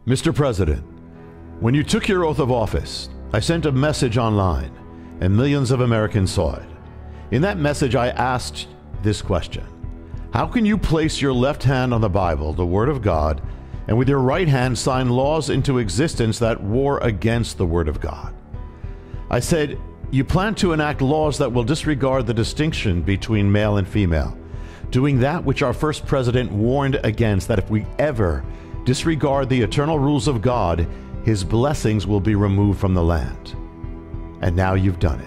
Mr. President, when you took your oath of office, I sent a message online, and millions of Americans saw it. In that message, I asked this question: how can you place your left hand on the Bible, the Word of God, and with your right hand sign laws into existence that war against the Word of God? I said, you plan to enact laws that will disregard the distinction between male and female, doing that which our first president warned against, that if we ever disregard the eternal rules of God, his blessings will be removed from the land. And now you've done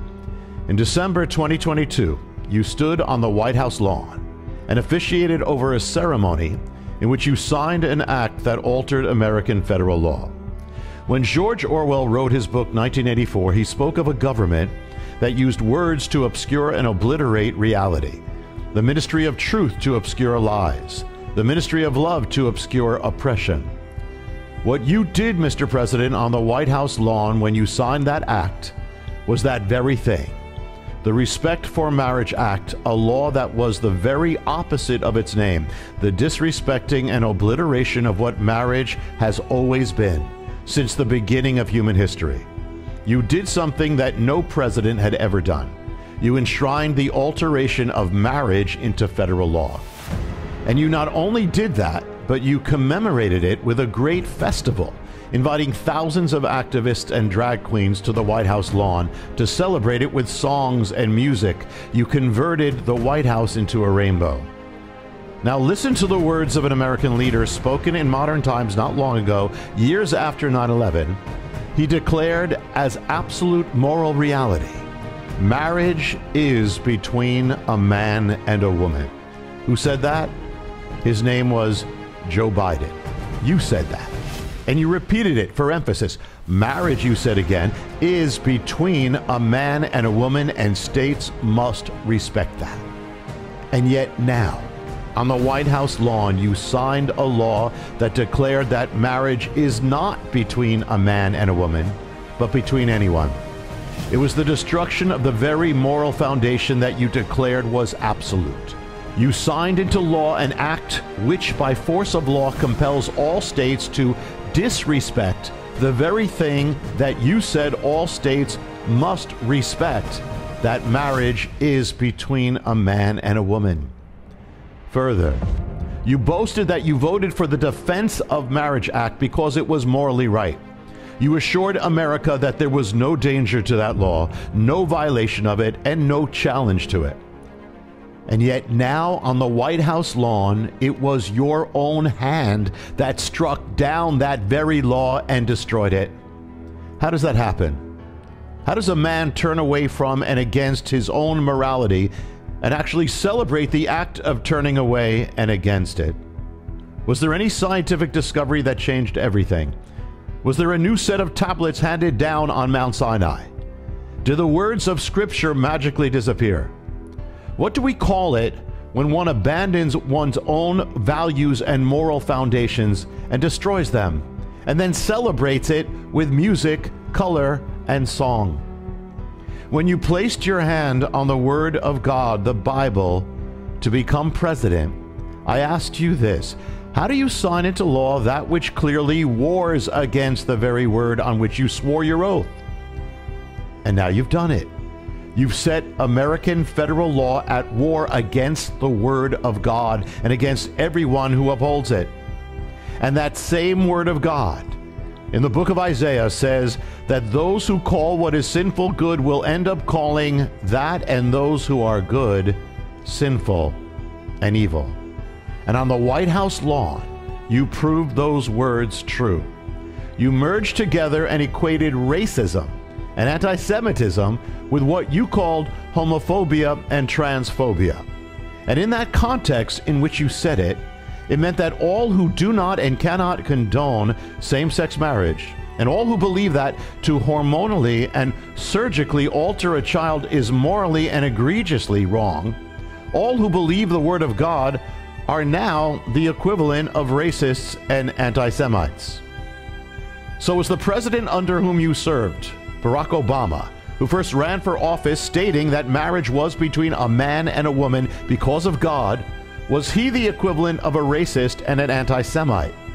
it. In December 2022, you stood on the White House lawn and officiated over a ceremony in which you signed an act that altered American federal law. When George Orwell wrote his book 1984, he spoke of a government that used words to obscure and obliterate reality, the ministry of truth to obscure lies, the ministry of love to obscure oppression. What you did, Mr. President, on the White House lawn when you signed that act was that very thing. The Respect for Marriage Act, a law that was the very opposite of its name, the disrespecting and obliteration of what marriage has always been since the beginning of human history. You did something that no president had ever done. You enshrined the alteration of marriage into federal law. And you not only did that, but you commemorated it with a great festival, inviting thousands of activists and drag queens to the White House lawn to celebrate it with songs and music. You converted the White House into a rainbow. Now listen to the words of an American leader spoken in modern times not long ago, years after 9/11. He declared as absolute moral reality, marriage is between a man and a woman. Who said that? His name was Joe Biden. You said that. And you repeated it for emphasis. Marriage, you said again, is between a man and a woman, and states must respect that. And yet now, on the White House lawn, you signed a law that declared that marriage is not between a man and a woman, but between anyone. It was the destruction of the very moral foundation that you declared was absolute. You signed into law an act which by force of law compels all states to disrespect the very thing that you said all states must respect, that marriage is between a man and a woman. Further, you boasted that you voted for the Defense of Marriage Act because it was morally right. You assured America that there was no danger to that law, no violation of it, and no challenge to it. And yet now on the White House lawn, it was your own hand that struck down that very law and destroyed it. How does that happen? How does a man turn away from and against his own morality and actually celebrate the act of turning away and against it? Was there any scientific discovery that changed everything? Was there a new set of tablets handed down on Mount Sinai? Did the words of Scripture magically disappear? What do we call it when one abandons one's own values and moral foundations and destroys them, and then celebrates it with music, color, and song? When you placed your hand on the Word of God, the Bible, to become president, I asked you this: how do you sign into law that which clearly wars against the very word on which you swore your oath? And now you've done it. You've set American federal law at war against the Word of God and against everyone who upholds it. And that same Word of God in the book of Isaiah says that those who call what is sinful good will end up calling that and those who are good sinful and evil. And on the White House lawn, you proved those words true. You merged together and equated racism and anti-Semitism with what you called homophobia and transphobia. And in that context in which you said it, it meant that all who do not and cannot condone same-sex marriage, and all who believe that to hormonally and surgically alter a child is morally and egregiously wrong, all who believe the Word of God are now the equivalent of racists and anti-Semites. So was the president under whom you served, Barack Obama, who first ran for office stating that marriage was between a man and a woman because of God, was he the equivalent of a racist and an anti-Semite?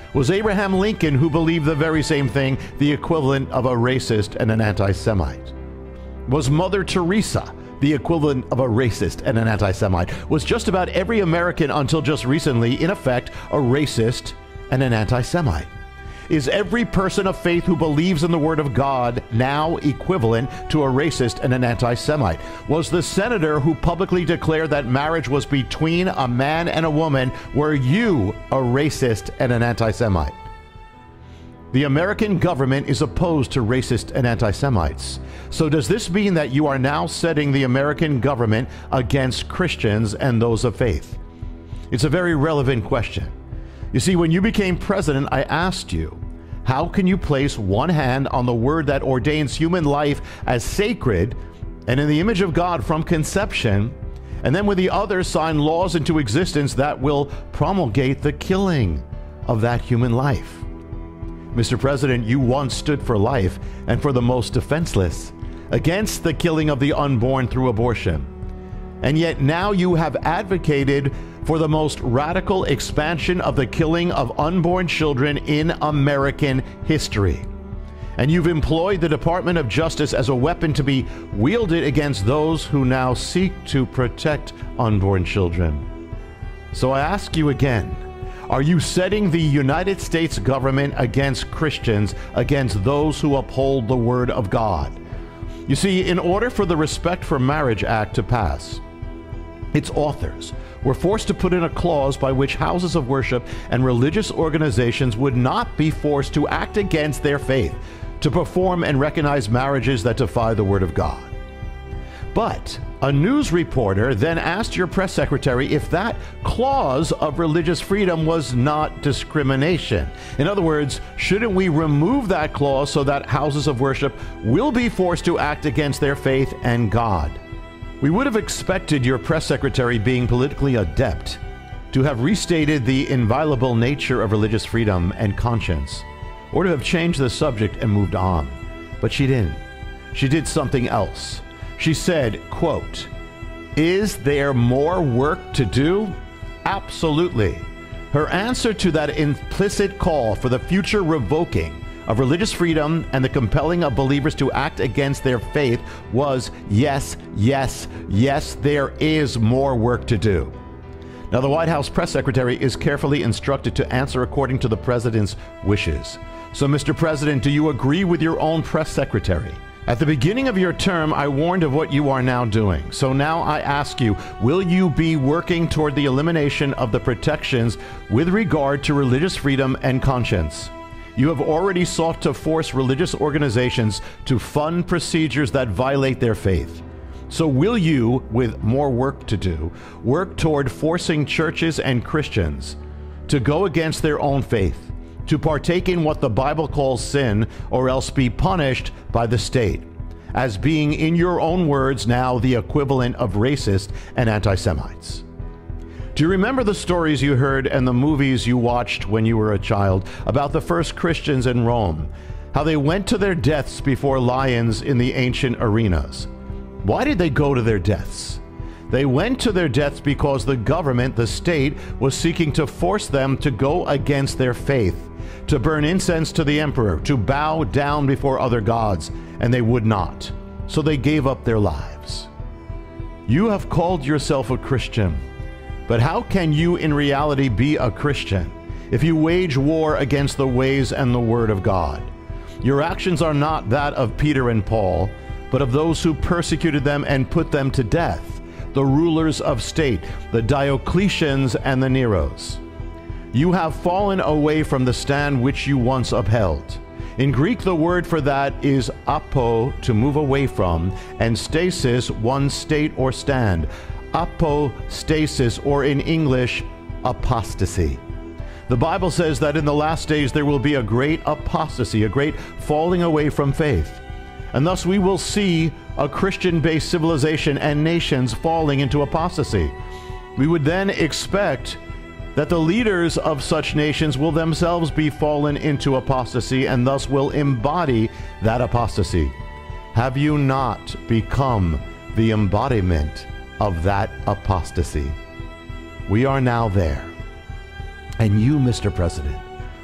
Was Abraham Lincoln, who believed the very same thing, the equivalent of a racist and an anti-Semite? Was Mother Teresa the equivalent of a racist and an anti-Semite? Was just about every American until just recently, in effect, a racist and an anti-Semite? Is every person of faith who believes in the Word of God now equivalent to a racist and an anti-Semite? Was the senator who publicly declared that marriage was between a man and a woman, were you a racist and an anti-Semite? The American government is opposed to racist and anti-Semites. So does this mean that you are now setting the American government against Christians and those of faith? It's a very relevant question. You see, when you became president, I asked you, how can you place one hand on the word that ordains human life as sacred and in the image of God from conception, and then with the other sign laws into existence that will promulgate the killing of that human life? Mr. President, you once stood for life and for the most defenseless, against the killing of the unborn through abortion. And yet now you have advocated for the most radical expansion of the killing of unborn children in American history. And you've employed the Department of Justice as a weapon to be wielded against those who now seek to protect unborn children. So I ask you again, are you setting the United States government against Christians, against those who uphold the Word of God? You see, in order for the Respect for Marriage Act to pass, its authors were forced to put in a clause by which houses of worship and religious organizations would not be forced to act against their faith, to perform and recognize marriages that defy the Word of God. But a news reporter then asked your press secretary if that clause of religious freedom was not discrimination. In other words, shouldn't we remove that clause so that houses of worship will be forced to act against their faith and God? We would have expected your press secretary, being politically adept, to have restated the inviolable nature of religious freedom and conscience, or to have changed the subject and moved on. But she didn't. She did something else. She said, quote, "Is there more work to do?" Absolutely. Her answer to that implicit call for the future revoking of religious freedom and the compelling of believers to act against their faith was yes, yes, yes, there is more work to do. Now, the White House press secretary is carefully instructed to answer according to the president's wishes. So, Mr. President, do you agree with your own press secretary? At the beginning of your term, I warned of what you are now doing. So now I ask you, will you be working toward the elimination of the protections with regard to religious freedom and conscience? You have already sought to force religious organizations to fund procedures that violate their faith. So will you, with more work to do, work toward forcing churches and Christians to go against their own faith, to partake in what the Bible calls sin, or else be punished by the state, as being, in your own words, now the equivalent of racist and anti-Semites? Do you remember the stories you heard and the movies you watched when you were a child about the first Christians in Rome, how they went to their deaths before lions in the ancient arenas? Why did they go to their deaths? They went to their deaths because the government, the state, was seeking to force them to go against their faith, to burn incense to the emperor, to bow down before other gods, and they would not. So they gave up their lives. You have called yourself a Christian, but how can you in reality be a Christian if you wage war against the ways and the Word of God? Your actions are not that of Peter and Paul, but of those who persecuted them and put them to death, the rulers of state, the Diocletians and the Neros. You have fallen away from the stand which you once upheld. In Greek, the word for that is apo, to move away from, and stasis, one state or stand. Apostasis, or in English, apostasy. The Bible says that in the last days there will be a great apostasy, a great falling away from faith. And thus we will see a Christian-based civilization and nations falling into apostasy. We would then expect that the leaders of such nations will themselves be fallen into apostasy and thus will embody that apostasy. Have you not become the embodiment of that apostasy? We are now there. And you, Mr. President,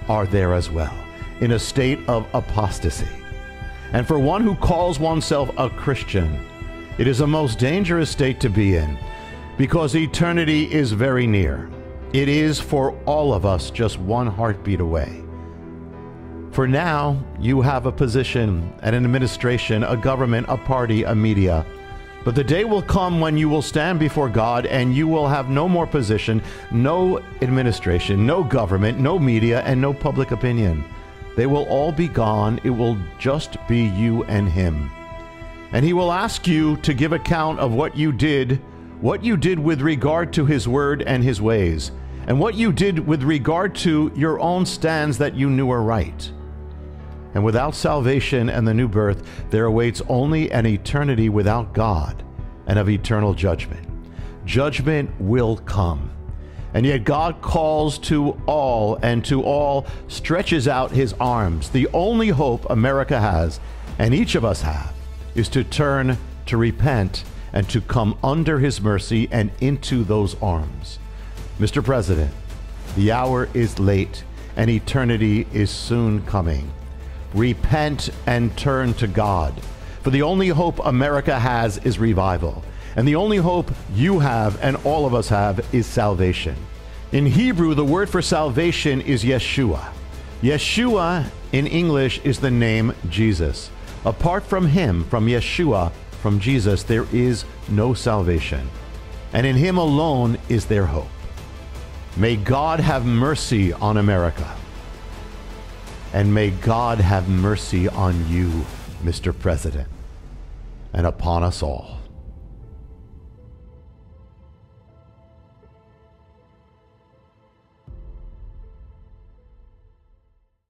are there as well, in a state of apostasy. And for one who calls oneself a Christian, it is a most dangerous state to be in, because eternity is very near. It is for all of us just one heartbeat away. For now, you have a position, an administration, a government, a party, a media. But the day will come when you will stand before God and you will have no more position, no administration, no government, no media, and no public opinion. They will all be gone. It will just be you and Him. And He will ask you to give account of what you did with regard to His word and His ways, and what you did with regard to your own stands that you knew were right. And without salvation and the new birth, there awaits only an eternity without God and of eternal judgment. Judgment will come. And yet God calls to all, and to all stretches out His arms. The only hope America has, and each of us have, is to turn, to repent, and to come under His mercy and into those arms. Mr. President, the hour is late, and eternity is soon coming. Repent and turn to God, for the only hope America has is revival, and the only hope you have and all of us have is salvation. In Hebrew, the word for salvation is Yeshua. Yeshua in English is the name Jesus. Apart from Him, from Yeshua, from Jesus, there is no salvation, and in Him alone is there hope. May God have mercy on America. And may God have mercy on you, Mr. President, and upon us all.